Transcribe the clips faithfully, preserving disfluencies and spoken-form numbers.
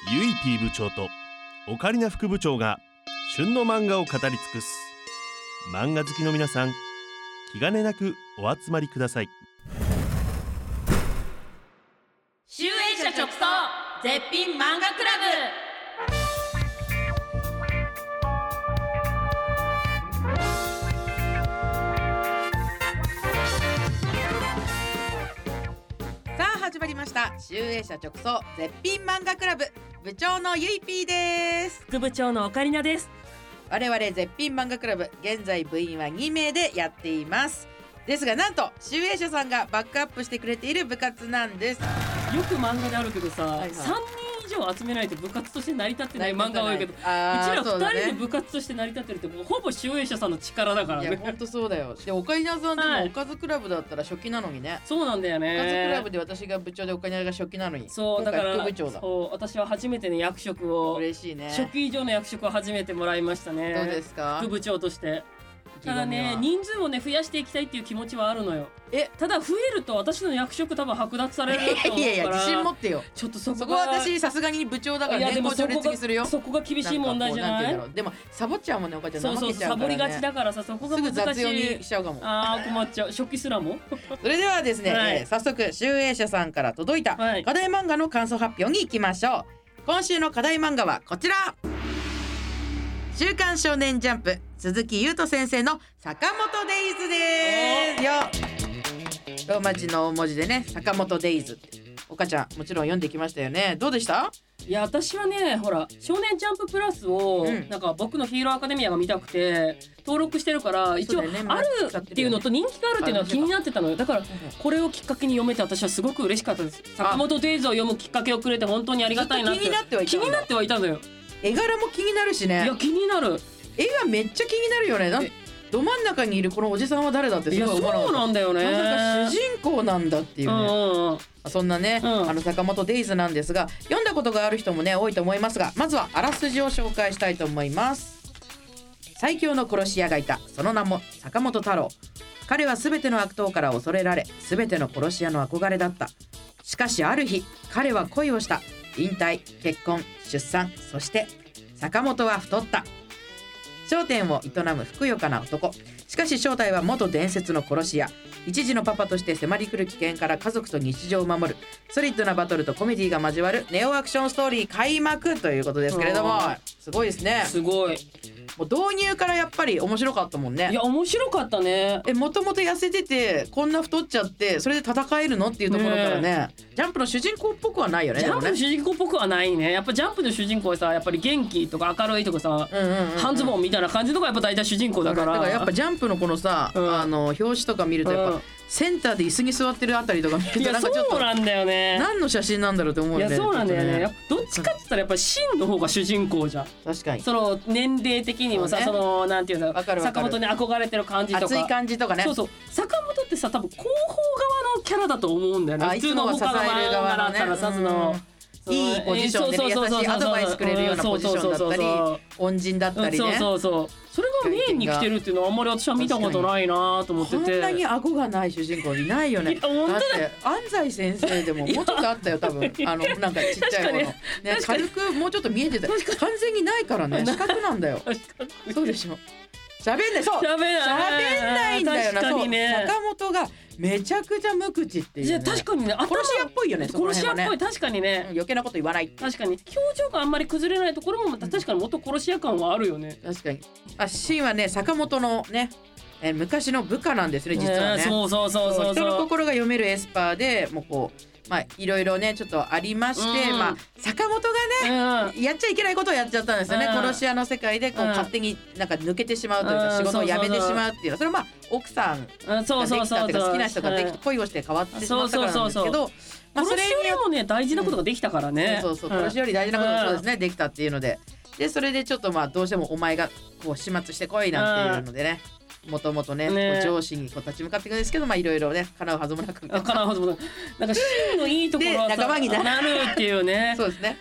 ゆい P 部長とオカリナ副部長が旬の漫画を語り尽くす。漫画好きの皆さん、気兼ねなくお集まりください。 集英社直送絶品漫画クラブ。さあ始まりました、集英社直送絶品漫画クラブ。部長のゆい P です。 副部長のオカリナです。 我々絶品漫画クラブ、現在部員はにめいでやっています。ですがなんと集英社さんがバックアップしてくれている部活なんです。 よく漫画であるけどさ、 はいはい、 さんにん以上集めないと部活として成り立ってない漫画多いけど、うちあらふたりで部活として成り立ってるってもうほぼ集英社さんの力だからね。 いやほんとそうだよ。でオカリナさんでもおかずクラブだったら初期なのにね。 そうなんだよね。 おかずクラブで私が部長でオカリナが初期なのに。 そうだから副部長だ。 そう私は初めてね役職を嬉しいね。 初期以上の役職を初めてもらいましたね。 どうですか？ 副部長として。ただね、人数をね増やしていきたいっていう気持ちはあるのよ。えただ増えると私の役職多分剥奪されると思うから。 いやいや自信持ってよ。 ちょっとそこそこは私さすがに部長だから年功序列にするよ。 そこが厳しい問題じゃない？ でもサボっちゃうもんね、お母ちゃん。 そうそうサボりがちだからさ、そこが難しい。 すぐ雑用にしちゃうかも。 あー困っちゃう。初期すらも。 それではですね、 はい、 えー、早速集英社さんから届いた課題漫画の感想発表に行きましょう。今週の課題漫画はこちら。週刊少年ジャンプ鈴木優斗先生の坂本デイズですよ。ローマ字の大文字でね、坂本デイズって。おかちゃんもちろん読んできましたよね。どうでした？ いや私はねほら少年ジャンププラスを、うん、なんか僕のヒーローアカデミアが見たくて登録してるから一応あるっていうのと人気があるっていうのは気になってたのよ。だからこれをきっかけに読めて私はすごく嬉しかったです。坂本デイズを読むきっかけをくれて本当にありがたいなって。 気になってはいた気になってはいたのよ。 絵柄も気になるしね。 いや気になる。 絵がめっちゃ気になるよね。など真ん中にいるこのおじさんは誰だってすごい思わなかった。 そうなんだよね。 まさか主人公なんだっていうね、うんうん、そんなね、うん、あの坂本デイズなんですが、読んだことがある人もね多いと思いますが、まずはあらすじを紹介したいと思います。最強の殺し屋がいた。その名も坂本太郎。彼は全ての悪党から恐れられ、全ての殺し屋の憧れだった。しかしある日彼は恋をした。引退、結婚、出産、そして坂本は太った。商店を営むふくよかな男。しかし正体は元伝説の殺し屋。一児のパパとして迫り来る危険から家族と日常を守る。ソリッドなバトルとコメディが交わるネオアクションストーリー開幕ということですけれども、すごいですね。 すごい。 もう導入からやっぱり面白かったもんね。 いや面白かったね。 えもともと痩せててこんな太っちゃってそれで戦えるのっていうところからね、ねジャンプの主人公っぽくはないよね。 ジャンプの主人公っぽくはないね。やっぱジャンプの主人公はさやっぱり元気とか明るいとかさ、うんうんうんうん、半ズボンみたいな感じとかやっぱ大体主人公だから。 だからやっぱジャンプのこのさ、うん、あの表紙とか見るとやっぱ、うん、センターで椅子に座ってるあたりとか見るとなんかちょっとそうなんだよね。 何の写真なんだろうって思うんだよね。 いやそうなんだよね。ねどっちかって言ったらやっぱり真の方が主人公じゃん。 確かに。 その年齢的にもさ そ,、ね、そのなんていうの坂本に憧れてる感じとか熱い感じとかね。 そうそう坂本ってさ多分広報側のキャラだと思うんだよね。普通の他の漫画だったらさそのいいポジションで、ね、優しいアドバイスくれるようなポジションだったり恩人だったりね。 そうそうそうそれがメインに来てるっていうのはあんまり私は見たことないなと思ってて。 こんなに顎がない主人公いないよね。だって安西先生でももうちょっとあったよ多分あのなんかちっちゃいもの、ね、軽くもうちょっと見えてた。完全にないからね。四角なんだよ。そうでしょ。喋んない。そう喋んないんだよな。確かにね。坂本がめちゃくちゃ無口っていう、ね、いや確かにね殺し屋っぽいよね。 殺し屋っぽい確かにね、 うん、余計なこと言わない。 確かに表情があんまり崩れないところも確かに元殺し屋感はあるよね。 確かに。あシーンはね坂本のねえ昔の部下なんですね実はね。 そうそうそうそうそう。 人の心が読めるエスパーでもうこうまあいろいろねちょっとありまして、うん、まあ坂本がね、うん、やっちゃいけないことをやっちゃったんですよね、うん、殺し屋の世界でこう、うん、勝手になんか抜けてしまうというか、うん、仕事を辞めてしまうっていうのそれはまあ奥さんができたっていうか好きな人ができて恋をして変わってしまったからなんですけど、 まあそれよりもね大事なことができたからね、 うん、そうそうそう殺しより大事なことがそうですね、うん、できたっていうのででそれでちょっとまあどうしてもお前がこう始末してこいなんていうのでね、もともとね、ね上司にこう立ち向かっていくんですけど、まあいろいろね叶うはずもなく、 叶うはずもなく、なんか真のいいところは仲間になるっていうね。 そうですね。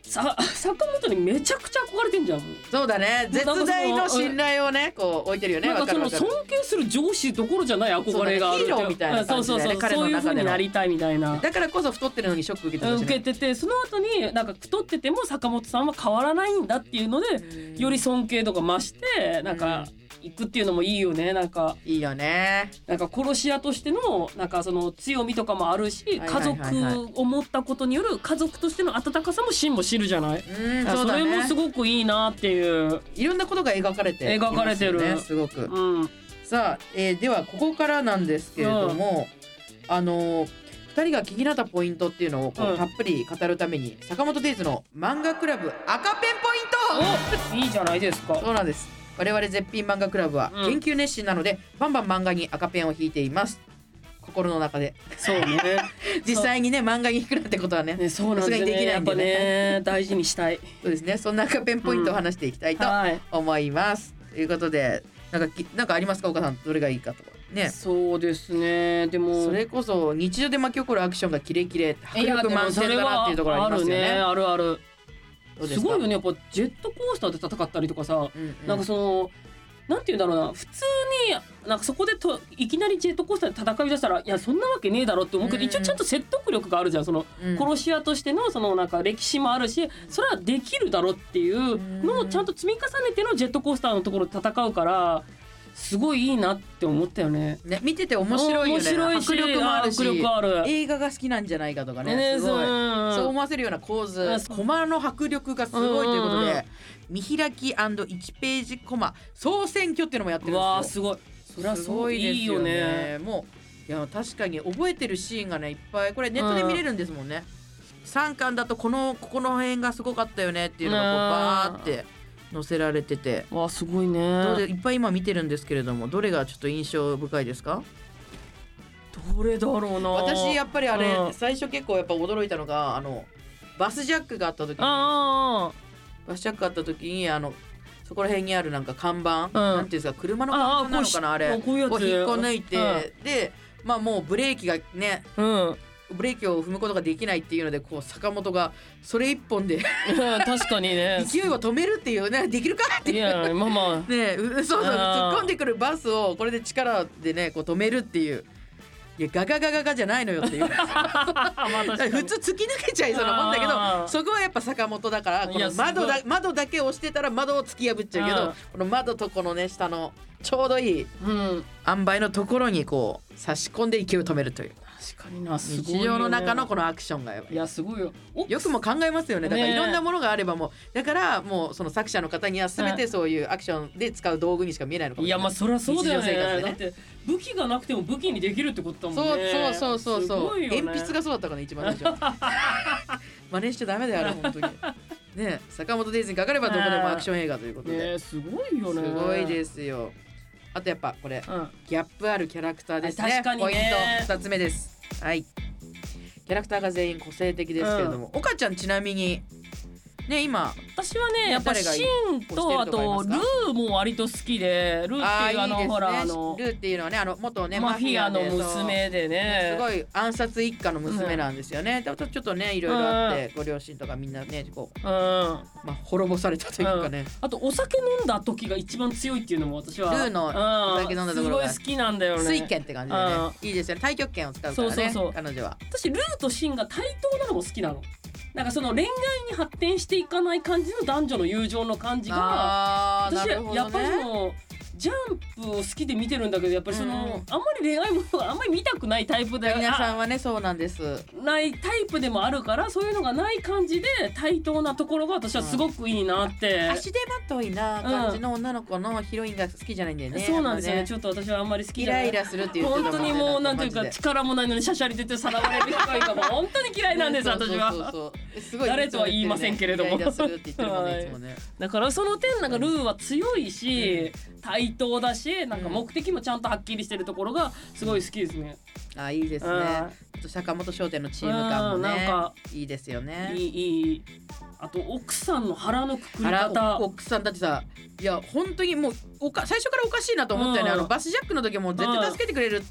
さ坂本にめちゃくちゃ憧れてんじゃん。 そうだね、絶大の信頼をねこう置いてるよね。 なんかその尊敬する上司どころじゃない憧れがあるって、 ヒーローみたいな感じで、ね、 そうそうそう、 彼の中でのそういう風になりたいみたいな。 だからこそ太ってるのにショック受けてたし、ね、 受けてて、その後になんか太ってても坂本さんは変わらないんだっていうのでより尊敬度が増してなんか行くっていうのもいいよね。なんかいいよね。なんか殺し屋としてのなんかその強みとかもあるし、家族を持ったことによる家族としての温かさも芯も知るじゃない。 うん、そうだね、 それもすごくいいなっていう、 いろんなことが描かれていますよね、 描かれてるすごく、 うん、 さあ、えー、ではここからなんですけれども、うん、あのふたりが気になったポイントっていうのをこう、うん、たっぷり語るために坂本デイズの漫画クラブ赤ペンポイントいいじゃないですか。 そうなんです。我々絶品漫画クラブは研究熱心なので、うん、バンバン漫画に赤ペンを引いています。心の中で。 そうね実際にね漫画に引くなんてことはね、 ね、そうなんですね、 できないんでね、 やっぱね大事にしたいそうですね。そんな赤ペンポイントを話していきたいと思います、うん、はい、ということでなんかなんかありますか岡さん、どれがいいかとかね。 そうですね、でもそれこそ日常で巻き起こるアクションがキレキレ迫力満点だなっていうところありますよね。 あるある、すごいよね。やっぱジェットコースターで戦ったりとかさ、うんうん、なんかそのなんていうんだろうな、普通になんかそこでといきなりジェットコースターで戦いだしたらいやそんなわけねえだろって思うけど、うん、一応ちゃんと説得力があるじゃん。その、うん、殺し屋としてのそのなんか歴史もあるし、それはできるだろっていうのをちゃんと積み重ねてのジェットコースターのところで戦うからすごいいいなって思ったよね。 ね、見てて面白いよね。面白いし、迫力もあるし、 迫力ある、 映画が好きなんじゃないかとかね、ね、すごい、うん、そう思わせるような構図、コマの迫力がすごいということで、うん、見開き &いち ページコマ総選挙っていうのもやってるんですよ。 わーすごい、それはすごいいいよね。 もういや確かに覚えてるシーンがねいっぱいこれネットで見れるんですもんね、うん、さんかんだとこのここの辺がすごかったよねっていうのがこうバーって載せられてて、 わあすごいね。 いっぱい今見てるんですけれども、どれがちょっと印象深いですか？ どれだろうな。 私やっぱりあれ、うん、最初結構やっぱ驚いたのがあのバスジャックがあった時にあバスジャックがあった時にあのそこら辺にあるなんか看板、うん、なんていうんですか、車の看板なのかな、あれを引っこ抜いて、うん、でまあもうブレーキがね、うん、ブレーキを踏むことができないっていうのでこう坂本がそれ一本で確かにね勢いを止めるっていうね、できるかっていう、いやまあまあね、そうそう突っ込んでくるバスをこれで力でねこう止めるっていう、いやガガガガガじゃないのよっていう普通突き抜けちゃいそうなもんだけど、そこはやっぱ坂本だからこの窓だ窓だけ押してたら窓を突き破っちゃうけど、この窓とこのね下のちょうどいい塩梅のところにこう差し込んで勢いを止めるという。 確かにな、すごいよね、 日常の中のこのアクションがやばい。 いやすごいよ。 よくも考えますよね。だからいろんなものがあればもうだからもうその作者の方には全てそういうアクションで使う道具にしか見えないのかもしれない。 いやまあそりゃそうだよね。ね、だって武器がなくても武器にできるってことだもんね。 そうそうそうそうそう、ね、鉛筆がそうだったかな一番最初真似しちゃダメだよあれ本当にね。坂本デイズにかかればどこでもアクション映画ということで、 ね、すごいよね。 すごいですよ。あとやっぱこれ、うん、ギャップあるキャラクターですね。 確かにね。 ポイントふたつめです。はい、キャラクターが全員個性的ですけれども、うん、岡ちゃんちなみにね今私はねやっぱりシンとあとルーも割と好きで、ルーっていうあのいい、ね、 ほらあのルーっていうのはねあの元ねマフィアの娘でね、 すごい暗殺一家の娘なんですよね、うん、ちょっとねいろいろあって、うん、ご両親とかみんなねこう、うん、まあ滅ぼされたというかね、うん、 あとお酒飲んだ時が一番強いっていうのも私はルーのお酒飲んだところがすごい好きなんだよね。 水拳って感じでね、うん、いいですよね。太極拳を使うからね。そうそうそう、彼女は私ルーとシンが対等なのも好きなの。なんかその恋愛に発展していかない感じの男女の友情の感じが、私はやっぱりそのジャンプを好きで見てるんだけど、やっぱりその、うん、あんまり恋愛もあんまり見たくないタイプで、 皆さんはねそうなんですないタイプでもあるから、そういうのがない感じで対等なところが私はすごくいいなって、うん、 足手まといな感じの女の子のヒロインが好きじゃないんだよね、 うん、そうなんですよね。ちょっと私はあんまり好きじゃない。 イライラするっていう人本当にもうなんていうか力もないのにシャシャリ出てさらわれるヒロインがもう本当に嫌いなんです私は。そうそうそうすごい誰とは言いませんけれども、イライラするって言ってるもんね、いつもね。だからその点なんかルーは強いし、うん、対等だし、なんか目的もちゃんとはっきりしてるところがすごい好きですね。 ああいいですね。うん、坂本商店のチーム感もね、なんかいいですよね。 いいいい。あと奥さんの腹のくくり方。 奥さんだってさ、いや本当にもうおか最初からおかしいなと思ったよね。うん、あのバスジャックの時も絶対助けてくれるって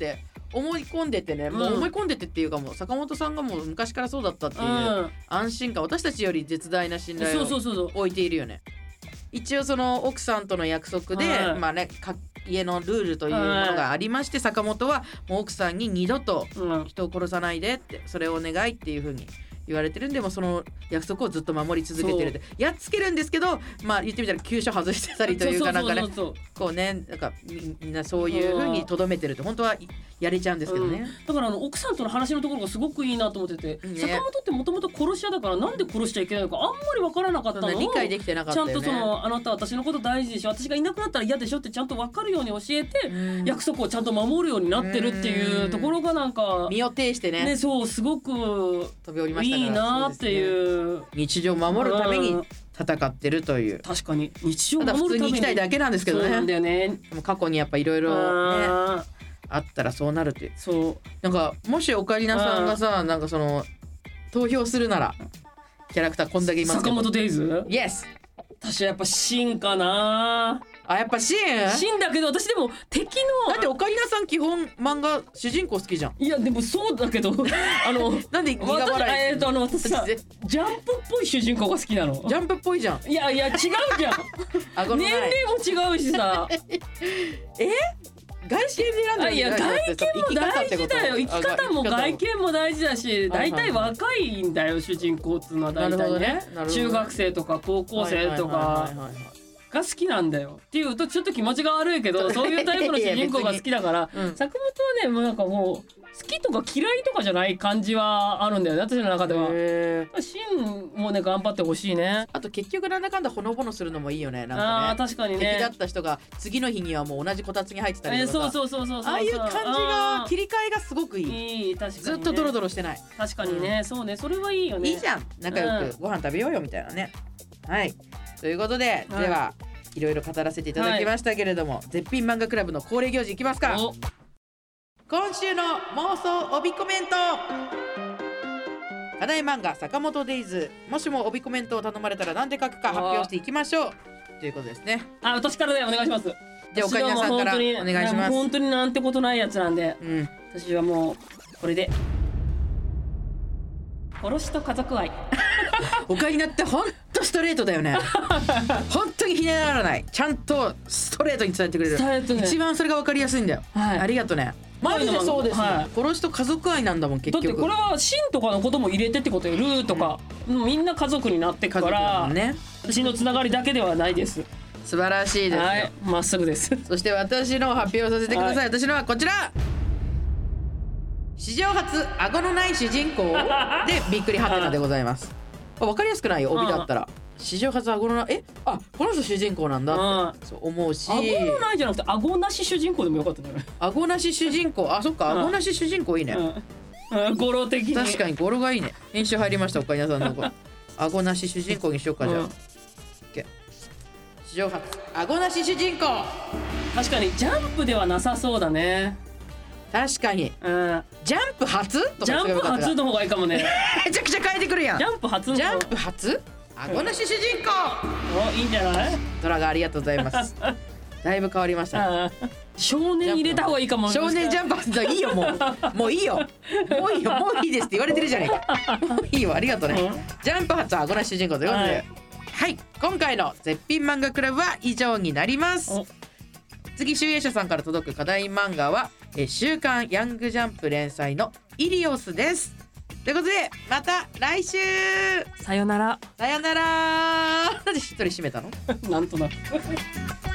思い込んでてね、うん、もう思い込んでてっていうかもう坂本さんがもう昔からそうだったっていう安心感、私たちより絶大な信頼を置いているよね。一応その奥さんとの約束で、うん、まあね家のルールというものがありまして、うん、坂本はもう奥さんに二度と人を殺さないでって、それをお願いっていう風に言われてるんで、もその約束をずっと守り続けてるってやっつけるんですけど、まあ言ってみたら急所外してたりというかなんかねこうねなんかみんなそういう風にとどめてるって本当はやれちゃうんですけどね、 うん、だからあの奥さんとの話のところがすごくいいなと思ってて、ね、坂本ってもともと殺し屋だからなんで殺しちゃいけないのかあんまり分からなかったのを理解できてなかったよね。 ちゃんとそのあなた私のこと大事でしょ、私がいなくなったら嫌でしょってちゃんと分かるように教えて、うん、約束をちゃんと守るようになってるっていうところがなんか身を挺してね、 ねそうすごく飛び降りましたからいいなっていう、 日常を守るために戦ってるという、 確かに日常を守るためにただ普通に生きたいだけなんですけどね。 そうなんだよね。 でも過去にやっぱいろいろねあったらそうなるっていう。 そうなんかもしオカリナさんがさなんかその投票するならキャラクターこんだけいますけど坂本デイズ Yes 私はやっぱシンかなあやっぱシンシンだけど私でも敵のだってオカリナさん基本漫画主人公好きじゃん。 いやでもそうだけどあのなんで苦笑いえー、とあの私さジャンプっぽい主人公が好きなの。 ジャンプっぽいじゃん。 いやいや違うじゃん年齢も違うしさえ外見で選んでるんじゃない？ いや外見も大事だよ。生き方も外見も大事だし大体若いんだよ主人公っつうのは大体 ね, ね, ね中学生とか高校生とかが好きなんだよっていうとちょっと気持ちが悪いけどそういうタイプの主人公が好きだからうん、坂本はねもうなんかもう好きとか嫌いとかじゃない感じはあるんだよね私の中では。シンもね頑張ってほしいね。 あと結局なんだかんだほのぼのするのもいいよね。なんかねあ確かにね敵だった人が次の日にはもう同じこたつに入ってたりとか、 えー、そうそうそうそうそうああいう感じが切り替えがすごくいい。 いい確かに、ね、 ずっとドロドロしてない。 確かにね、うん、そうねそれはいいよね。 いいじゃん仲良くご飯食べようよみたいなね、うん、はいということで、はい、ではいろいろ語らせていただきましたけれども、はい、絶品漫画クラブの恒例行事いきますか。今週の妄想帯コメント。課題漫画坂本デイズ、もしも帯コメントを頼まれたら何で書くか発表していきましょうということですね。 あ私からでお願いします。 でオカリナさんからお願いします。 本当になんてことないやつなんで、うん、私はもうこれで殺しと家族愛オカリナってほんとストレートだよね本当にひねらないちゃんとストレートに伝えてくれる、ね、一番それが分かりやすいんだよ、はい、ありがとね。マジでそうです、ねはい、殺しと家族愛なんだもん結局。 だってこれはシンとかのことも入れてってことよ。ルーとか、うん、みんな家族になってくから、ね、私のつながりだけではないです。 素晴らしいですよ。 はいまっすぐです。 そして私の発表させてください、はい、私のはこちら。史上初顎のない主人公でびっくりハテナでございます分かりやすくないよ帯だったら。史上初顎のないえあこの人主人公なんだってそう思うし、 顎のないじゃなくて顎なし主人公でもよかったね。 顎なし主人公あそっか顎なし主人公いいね、 うんうん、語呂的に確かに語呂がいいね。編集入りましたオカリナさんの顎なし主人公にしようかじゃあ、うん、史上初顎なし主人公。 確かにジャンプではなさそうだね。 確かに、うん、ジャンプ初とかジャンプ初の方がいいかもねめちゃくちゃ変えてくるやん。 ジャンプ初のジャンプ初顎なし主人公、 うん、おいいんじゃない。 ドラがありがとうございますだいぶ変わりました、ね、 少年入れた方がいいかも。 少年ジャンプ初いいよもうもういいよもういいよもういいですって言われてるじゃないかもういいよありがとうね、うん、ジャンプ初顎なし主人公ということで、はい、はい、今回の絶品漫画クラブは以上になります。次集英社さんから届く課題漫画はえ週刊ヤングジャンプ連載のイリオスです。ということでまた来週さよなら。 さよなら。なんでしっとり締めたのなんとなく